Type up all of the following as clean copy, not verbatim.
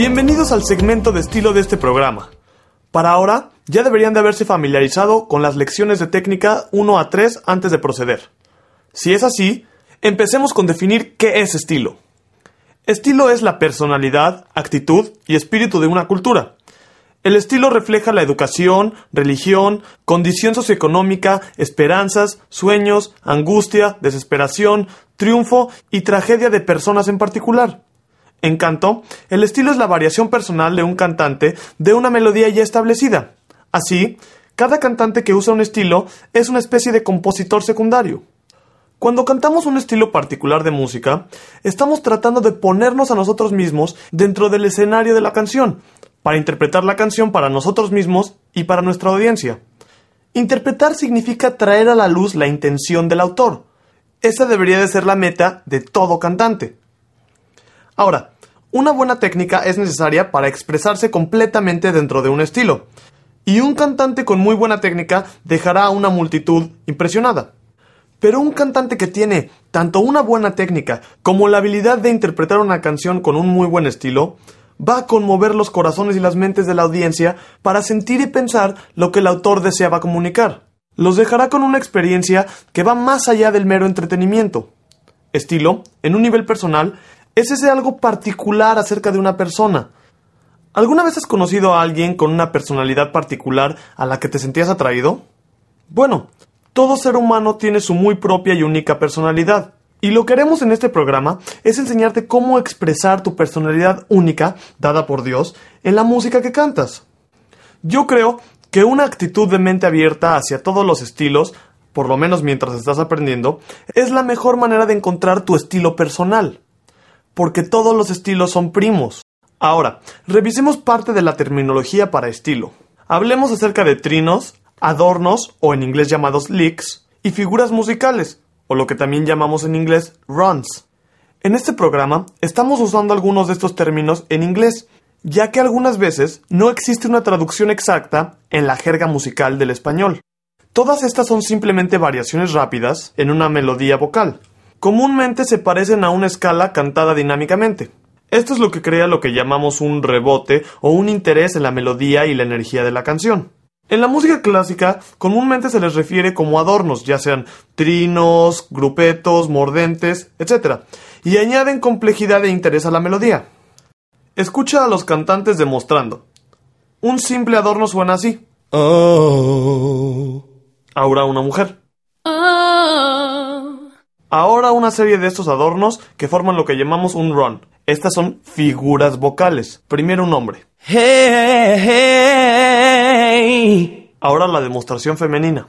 Bienvenidos al segmento de estilo de este programa. Para ahora, ya deberían de haberse familiarizado con las lecciones de técnica 1 a 3 antes de proceder. Si es así, empecemos con definir qué es estilo. Estilo es la personalidad, actitud y espíritu de una cultura. El estilo refleja la educación, religión, condición socioeconómica, esperanzas, sueños, angustia, desesperación, triunfo y tragedia de personas en particular. En canto, el estilo es la variación personal de un cantante de una melodía ya establecida. Así, cada cantante que usa un estilo es una especie de compositor secundario. Cuando cantamos un estilo particular de música, estamos tratando de ponernos a nosotros mismos dentro del escenario de la canción, para interpretar la canción para nosotros mismos y para nuestra audiencia. Interpretar significa traer a la luz la intención del autor. Esa debería de ser la meta de todo cantante. Ahora, una buena técnica es necesaria para expresarse completamente dentro de un estilo, y un cantante con muy buena técnica dejará a una multitud impresionada. Pero un cantante que tiene tanto una buena técnica como la habilidad de interpretar una canción con un muy buen estilo, va a conmover los corazones y las mentes de la audiencia para sentir y pensar lo que el autor deseaba comunicar. Los dejará con una experiencia que va más allá del mero entretenimiento. Estilo, en un nivel personal, es ese algo particular acerca de una persona. ¿Alguna vez has conocido a alguien con una personalidad particular a la que te sentías atraído? Bueno, todo ser humano tiene su muy propia y única personalidad. Y lo que haremos en este programa es enseñarte cómo expresar tu personalidad única, dada por Dios, en la música que cantas. Yo creo que una actitud de mente abierta hacia todos los estilos, por lo menos mientras estás aprendiendo, es la mejor manera de encontrar tu estilo personal. Porque todos los estilos son primos. Ahora, revisemos parte de la terminología para estilo. Hablemos acerca de trinos, adornos, o en inglés llamados licks, y figuras musicales, o lo que también llamamos en inglés runs. En este programa estamos usando algunos de estos términos en inglés, ya que algunas veces no existe una traducción exacta en la jerga musical del español. Todas estas son simplemente variaciones rápidas en una melodía vocal. Comúnmente se parecen a una escala cantada dinámicamente. Esto es lo que crea lo que llamamos un rebote o un interés en la melodía y la energía de la canción. En la música clásica, comúnmente se les refiere como adornos, ya sean trinos, grupetos, mordentes, etc., y añaden complejidad e interés a la melodía. Escucha a los cantantes demostrando. Un simple adorno suena así. Oh. Ahora una mujer. Ahora una serie de estos adornos que forman lo que llamamos un run. Estas son figuras vocales. Primero un hombre. Hey, hey. Ahora la demostración femenina.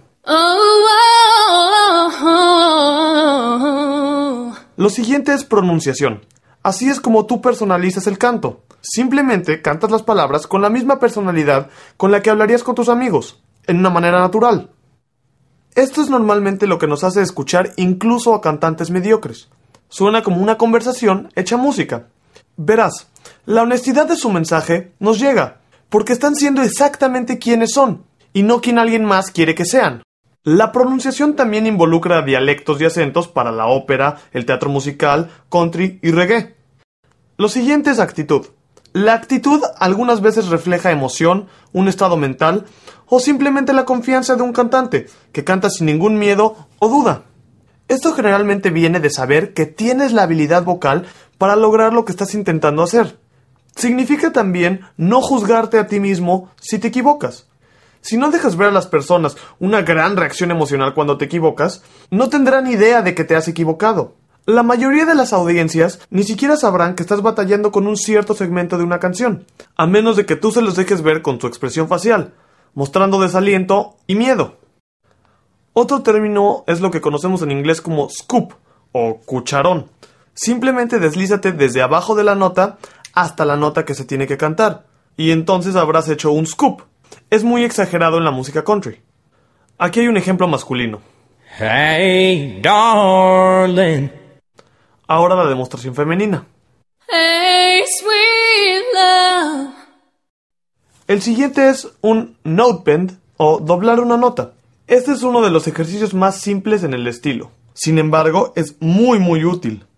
Lo siguiente es pronunciación. Así es como tú personalizas el canto. Simplemente cantas las palabras con la misma personalidad con la que hablarías con tus amigos, en una manera natural. Esto es normalmente lo que nos hace escuchar incluso a cantantes mediocres. Suena como una conversación hecha música. Verás, la honestidad de su mensaje nos llega, porque están siendo exactamente quienes son, y no quien alguien más quiere que sean. La pronunciación también involucra dialectos y acentos para la ópera, el teatro musical, country y reggae. Lo siguiente es actitud. La actitud algunas veces refleja emoción, un estado mental, o simplemente la confianza de un cantante, que canta sin ningún miedo o duda. Esto generalmente viene de saber que tienes la habilidad vocal para lograr lo que estás intentando hacer. Significa también no juzgarte a ti mismo si te equivocas. Si no dejas ver a las personas una gran reacción emocional cuando te equivocas, no tendrán idea de que te has equivocado. La mayoría de las audiencias ni siquiera sabrán que estás batallando con un cierto segmento de una canción, a menos de que tú se los dejes ver con tu expresión facial, mostrando desaliento y miedo. Otro término es lo que conocemos en inglés como scoop o cucharón. Simplemente deslízate desde abajo de la nota hasta la nota que se tiene que cantar, y entonces habrás hecho un scoop. Es muy exagerado en la música country. Aquí hay un ejemplo masculino. Hey, darling. Ahora la demostración femenina. Hey, sweet love. El siguiente es un note bend o doblar una nota. Este es uno de los ejercicios más simples en el estilo. Sin embargo, es muy útil.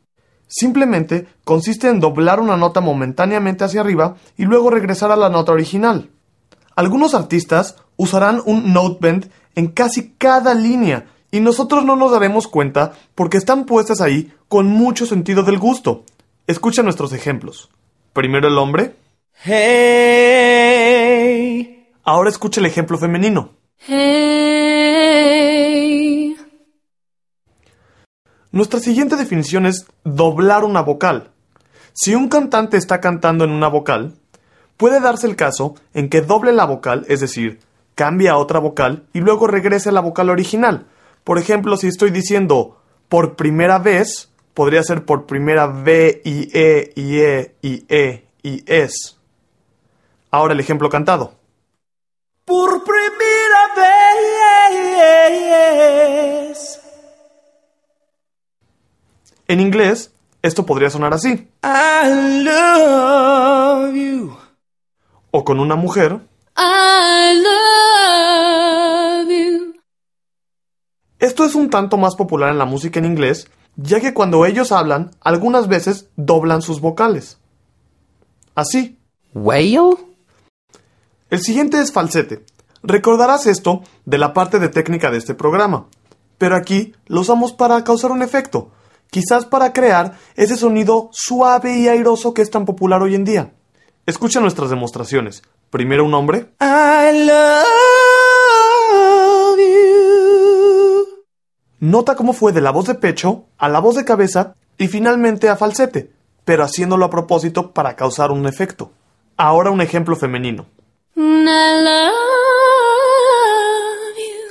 Simplemente consiste en doblar una nota momentáneamente hacia arriba y luego regresar a la nota original. Algunos artistas usarán un note bend en casi cada línea y nosotros no nos daremos cuenta porque están puestas ahí con mucho sentido del gusto. Escucha nuestros ejemplos. Primero el hombre. Hey. Ahora escucha el ejemplo femenino. Hey. Nuestra siguiente definición es doblar una vocal. Si un cantante está cantando en una vocal, puede darse el caso en que doble la vocal, es decir, cambie a otra vocal y luego regrese a la vocal original. Por ejemplo, si estoy diciendo por primera vez, podría ser por primera V y y es. Ahora el ejemplo cantado. Por primera vez. En inglés, esto podría sonar así. I love you. O con una mujer. I love you. Esto es un tanto más popular en la música en inglés, ya que cuando ellos hablan, algunas veces doblan sus vocales. Así. Whale. El siguiente es falsete. Recordarás esto de la parte de técnica de este programa, pero aquí lo usamos para causar un efecto, quizás para crear ese sonido suave y airoso que es tan popular hoy en día. Escucha nuestras demostraciones. Primero un hombre. I love you. Nota cómo fue de la voz de pecho a la voz de cabeza y finalmente a falsete, pero haciéndolo a propósito para causar un efecto. Ahora un ejemplo femenino. I love you.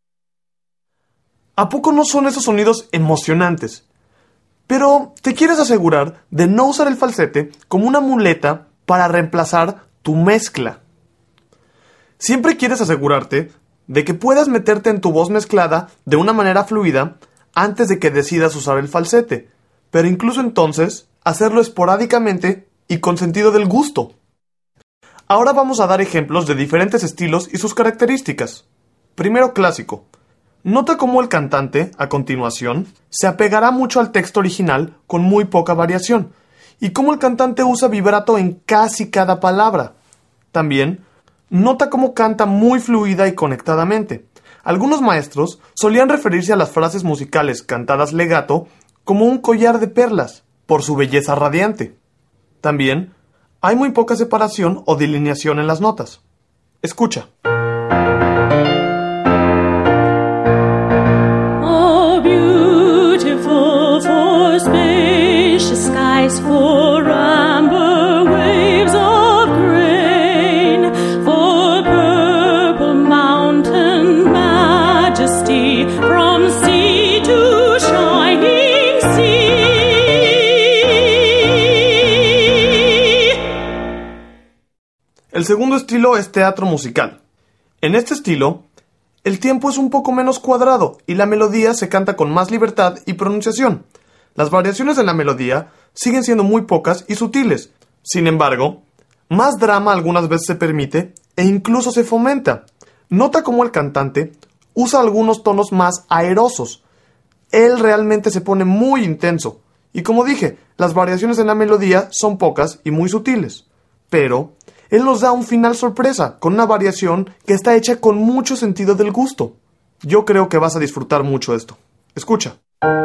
¿A poco no son esos sonidos emocionantes? Pero te quieres asegurar de no usar el falsete como una muleta para reemplazar tu mezcla. Siempre quieres asegurarte de que puedas meterte en tu voz mezclada de una manera fluida antes de que decidas usar el falsete, pero incluso entonces hacerlo esporádicamente y con sentido del gusto. Ahora vamos a dar ejemplos de diferentes estilos y sus características. Primero clásico. Nota cómo el cantante, a continuación, se apegará mucho al texto original con muy poca variación, y cómo el cantante usa vibrato en casi cada palabra. También, nota cómo canta muy fluida y conectadamente. Algunos maestros solían referirse a las frases musicales cantadas legato como un collar de perlas, por su belleza radiante. También, hay muy poca separación o delineación en las notas. Escucha. Oh, beautiful for spacious skies, for amber waves of grain, for purple mountain majesty, from sea to shining sea. El segundo estilo es teatro musical. En este estilo, el tiempo es un poco menos cuadrado y la melodía se canta con más libertad y pronunciación. Las variaciones de la melodía siguen siendo muy pocas y sutiles. Sin embargo, más drama algunas veces se permite e incluso se fomenta. Nota cómo el cantante usa algunos tonos más aerosos. Él realmente se pone muy intenso. Y como dije, las variaciones en la melodía son pocas y muy sutiles. Pero él nos da un final sorpresa, con una variación que está hecha con mucho sentido del gusto. Yo creo que vas a disfrutar mucho esto. Escucha.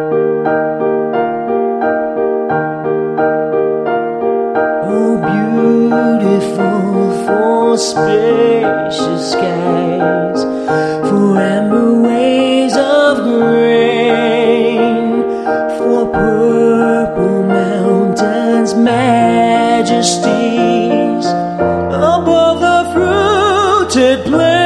Oh, beautiful for spacious skies, for amber waves of grain, for purple mountains, majesties, above the fruited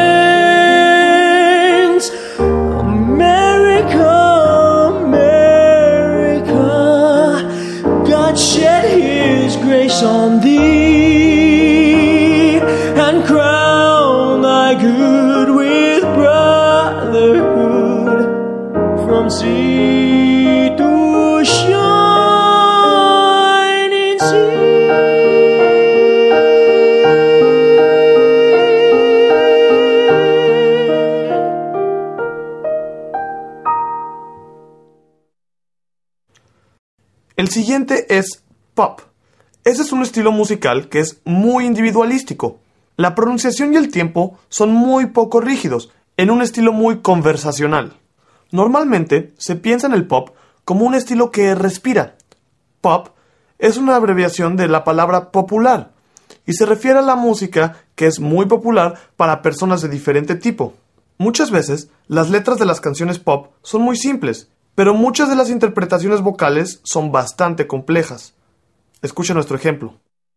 plains. America, America, God shed His grace on thee and crown thy good with brotherhood from sea to shining sea. El siguiente es pop. Ese es un estilo musical que es muy individualístico. La pronunciación y el tiempo son muy poco rígidos, en un estilo muy conversacional. Normalmente se piensa en el pop como un estilo que respira. Pop es una abreviación de la palabra popular y se refiere a la música que es muy popular para personas de diferente tipo. Muchas veces las letras de las canciones pop son muy simples, pero muchas de las interpretaciones vocales son bastante complejas. Escucha nuestro ejemplo.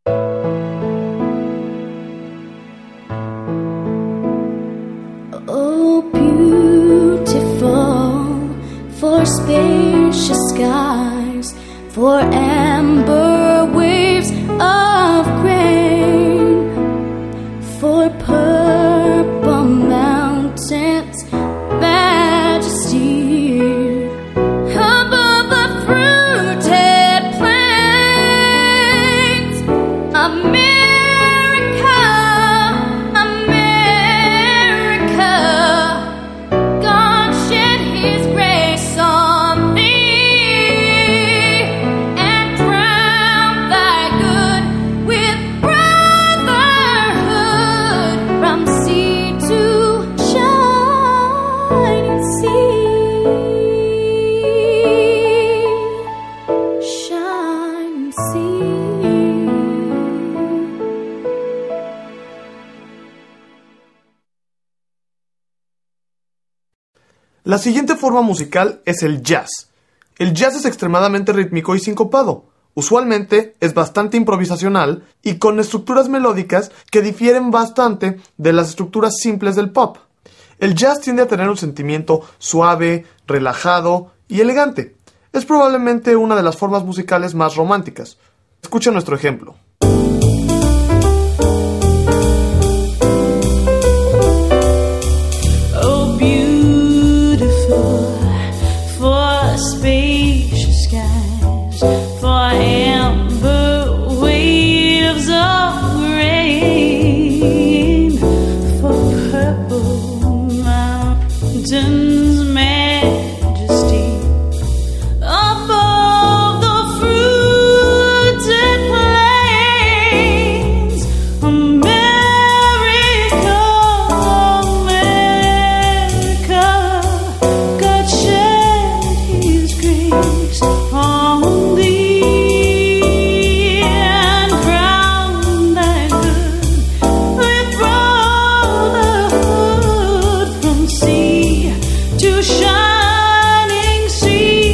Oh, beautiful, for spacious skies, for amber waves of grain, for purple mountains, majesty, above the fruited plains, America, America, God shed His grace on thee, and crown thy good with brotherhood, from sea to shining sea, shining sea. La siguiente forma musical es el jazz. El jazz es extremadamente rítmico y sincopado. Usualmente es bastante improvisacional y con estructuras melódicas que difieren bastante de las estructuras simples del pop. El jazz tiende a tener un sentimiento suave, relajado y elegante. Es probablemente una de las formas musicales más románticas. Escucha nuestro ejemplo. Oh, beautiful, for spacious skies, for amber waves of rain, for purple mountains, majesty, above the fruited plains, America, America, God shed His grace on thee, and crown thy good with brotherhood, from sea to shining sea.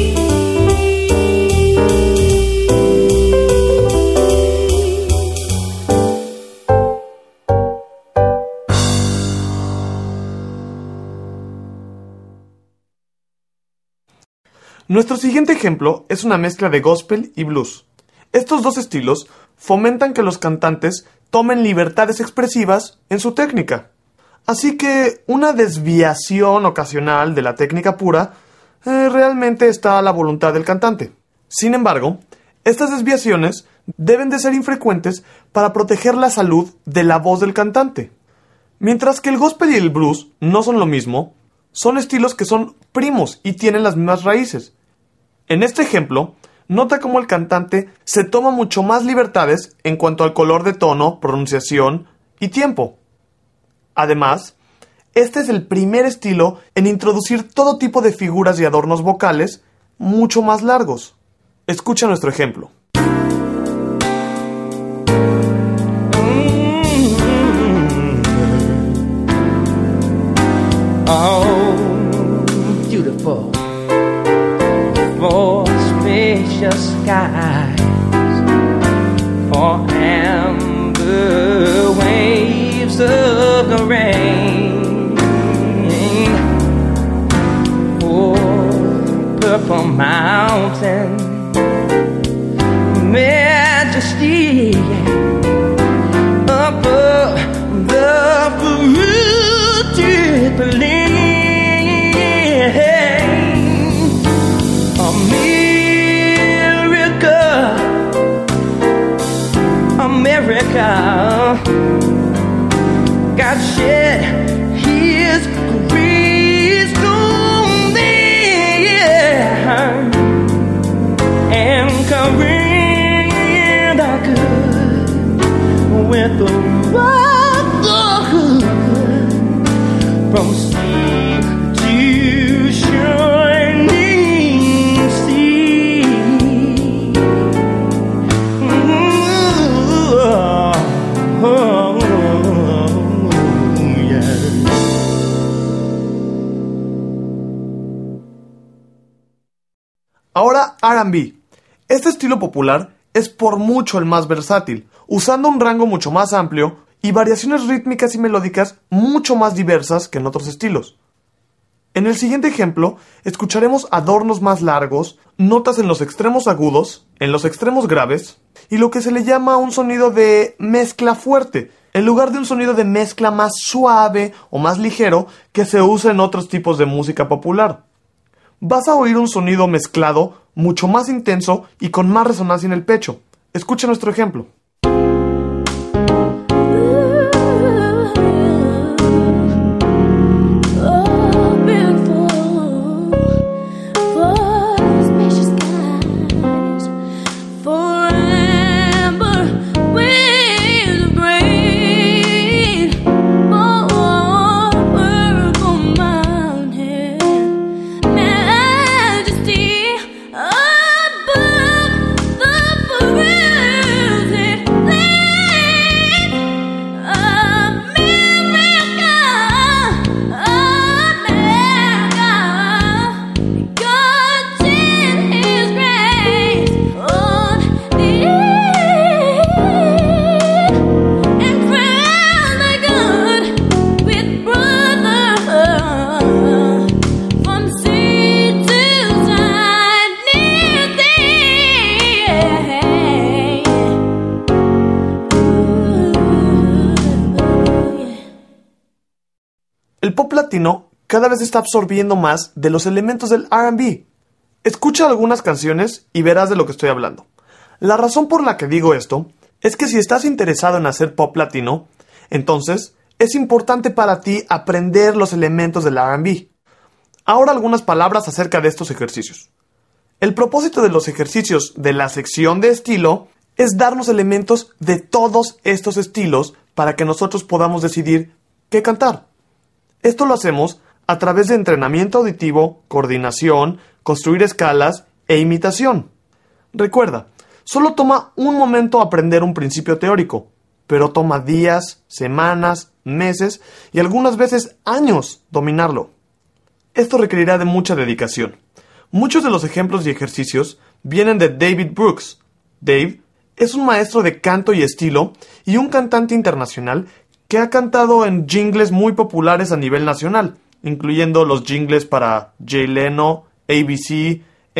Nuestro siguiente ejemplo es una mezcla de gospel y blues. Estos dos estilos fomentan que los cantantes tomen libertades expresivas en su técnica. Así que una desviación ocasional de la técnica pura realmente está a la voluntad del cantante. Sin embargo, estas desviaciones deben de ser infrecuentes para proteger la salud de la voz del cantante. Mientras que el gospel y el blues no son lo mismo, son estilos que son primos y tienen las mismas raíces. En este ejemplo, nota cómo el cantante se toma mucho más libertades en cuanto al color de tono, pronunciación y tiempo. Además, este es el primer estilo en introducir todo tipo de figuras y adornos vocales mucho más largos. Escucha nuestro ejemplo. Oh, beautiful, for spacious skies, for amber waves of the rain, for purple mountain, majesty, above the fruited plain. America, God shed His grace on thee, and come R&B. Este estilo popular es por mucho el más versátil, usando un rango mucho más amplio y variaciones rítmicas y melódicas mucho más diversas que en otros estilos. En el siguiente ejemplo, escucharemos adornos más largos, notas en los extremos agudos, en los extremos graves, y lo que se le llama un sonido de mezcla fuerte, en lugar de un sonido de mezcla más suave o más ligero que se usa en otros tipos de música popular. Vas a oír un sonido mezclado mucho más intenso y con más resonancia en el pecho. Escucha nuestro ejemplo. El pop latino cada vez está absorbiendo más de los elementos del R&B. Escucha algunas canciones y verás de lo que estoy hablando. La razón por la que digo esto es que si estás interesado en hacer pop latino, entonces es importante para ti aprender los elementos del R&B. Ahora algunas palabras acerca de estos ejercicios. El propósito de los ejercicios de la sección de estilo es darnos elementos de todos estos estilos para que nosotros podamos decidir qué cantar. Esto lo hacemos a través de entrenamiento auditivo, coordinación, construir escalas e imitación. Recuerda, solo toma un momento aprender un principio teórico, pero toma días, semanas, meses y algunas veces años dominarlo. Esto requerirá de mucha dedicación. Muchos de los ejemplos y ejercicios vienen de David Brooks. Dave es un maestro de canto y estilo y un cantante internacional que ha cantado en jingles muy populares a nivel nacional, incluyendo los jingles para Jay Leno, ABC,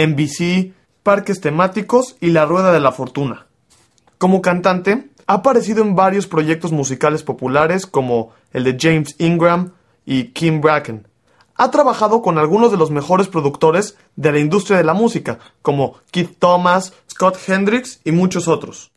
NBC, parques temáticos y la Rueda de la Fortuna. Como cantante, ha aparecido en varios proyectos musicales populares como el de James Ingram y Kim Bracken. Ha trabajado con algunos de los mejores productores de la industria de la música, como Keith Thomas, Scott Hendricks y muchos otros.